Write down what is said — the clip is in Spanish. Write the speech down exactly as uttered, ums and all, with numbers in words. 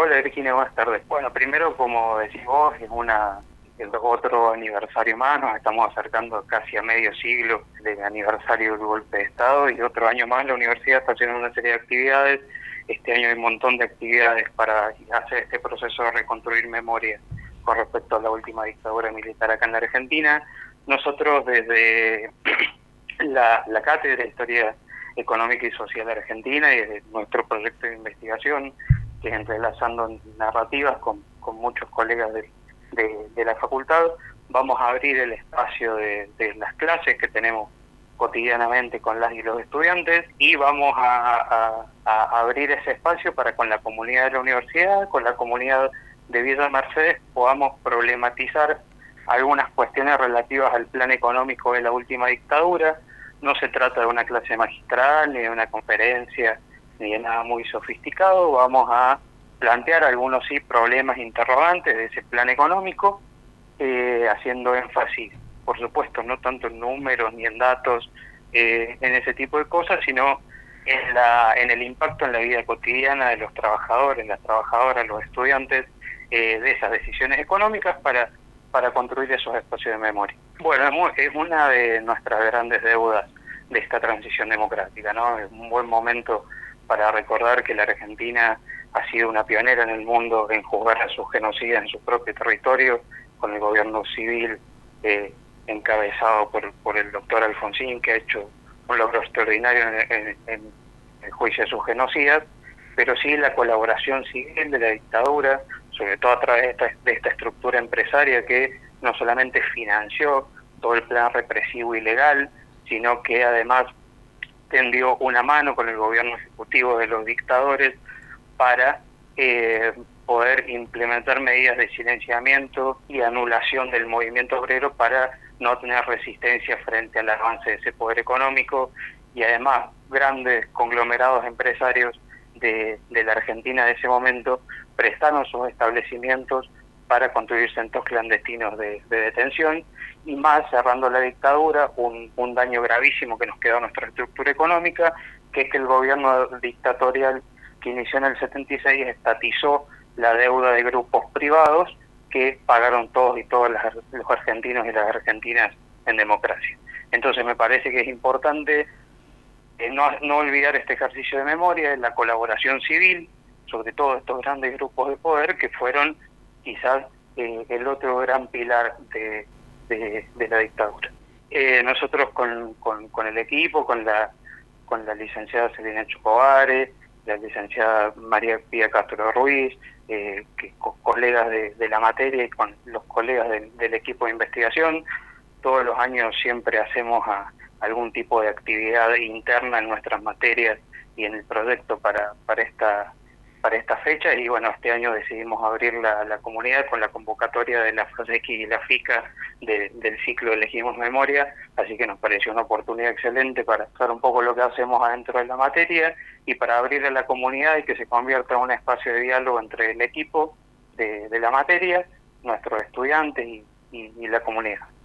Hola Virginia, buenas tardes. Bueno, primero, como decís vos, es una el otro aniversario más, nos estamos acercando casi a medio siglo del aniversario del golpe de Estado, y otro año más la universidad está haciendo una serie de actividades. Este año hay un montón de actividades para hacer este proceso de reconstruir memoria con respecto a la última dictadura militar acá en la Argentina. Nosotros desde la, la Cátedra de Historia Económica y Social de Argentina y desde nuestro proyecto de investigación, que es Entrelazando Narrativas con, con muchos colegas de, de, de la facultad, vamos a abrir el espacio de, de las clases que tenemos cotidianamente con las y los estudiantes, y vamos a, a, a abrir ese espacio para con la comunidad de la universidad, con la comunidad de Villa Mercedes, podamos problematizar algunas cuestiones relativas al plan económico de la última dictadura. No se trata de una clase magistral, ni de una conferencia, ni de nada muy sofisticado. Vamos a plantear algunos sí problemas interrogantes de ese plan económico, eh, haciendo énfasis, por supuesto, no tanto en números ni en datos, eh, en ese tipo de cosas, sino en, la, en el impacto en la vida cotidiana de los trabajadores, las trabajadoras, los estudiantes, eh, de esas decisiones económicas para, para construir esos espacios de memoria. Bueno, es, muy, es una de nuestras grandes deudas de esta transición democrática, ¿no? Es un buen momento para recordar que la Argentina ha sido una pionera en el mundo en juzgar a sus genocidas en su propio territorio, con el gobierno civil eh, encabezado por, por el doctor Alfonsín, que ha hecho un logro extraordinario en, en, en el juicio de sus genocidas, pero sí la colaboración civil de la dictadura, sobre todo a través de esta, de esta estructura empresaria que no solamente financió todo el plan represivo y legal, sino que además tendió una mano con el gobierno ejecutivo de los dictadores para eh, poder implementar medidas de silenciamiento y anulación del movimiento obrero para no tener resistencia frente al avance de ese poder económico, y además grandes conglomerados empresarios de, de la Argentina de ese momento prestaron sus establecimientos para construir centros clandestinos de, de detención, y más cerrando la dictadura, un, un daño gravísimo que nos quedó a nuestra estructura económica, que es que el gobierno dictatorial que inició en el setenta y seis estatizó la deuda de grupos privados que pagaron todos y todas las, los argentinos y las argentinas en democracia. Entonces me parece que es importante eh, no, no olvidar este ejercicio de memoria, de la colaboración civil, sobre todo estos grandes grupos de poder que fueron quizás eh, el otro gran pilar de, de, de la dictadura. Eh, nosotros con, con, con el equipo, con la, con la licenciada Selena Chocobare, la licenciada María Pía Castro Ruiz, eh, que, co colegas de, de la materia, y con los colegas de, del equipo de investigación, todos los años siempre hacemos a, algún tipo de actividad interna en nuestras materias y en el proyecto para, para esta para esta fecha, y bueno, este año decidimos abrir la, la comunidad con la convocatoria de la FASECI y la FICA de, del ciclo Elegimos Memoria, así que nos pareció una oportunidad excelente para hacer un poco lo que hacemos adentro de la materia y para abrir a la comunidad y que se convierta en un espacio de diálogo entre el equipo de, de la materia, nuestros estudiantes y, y, y la comunidad.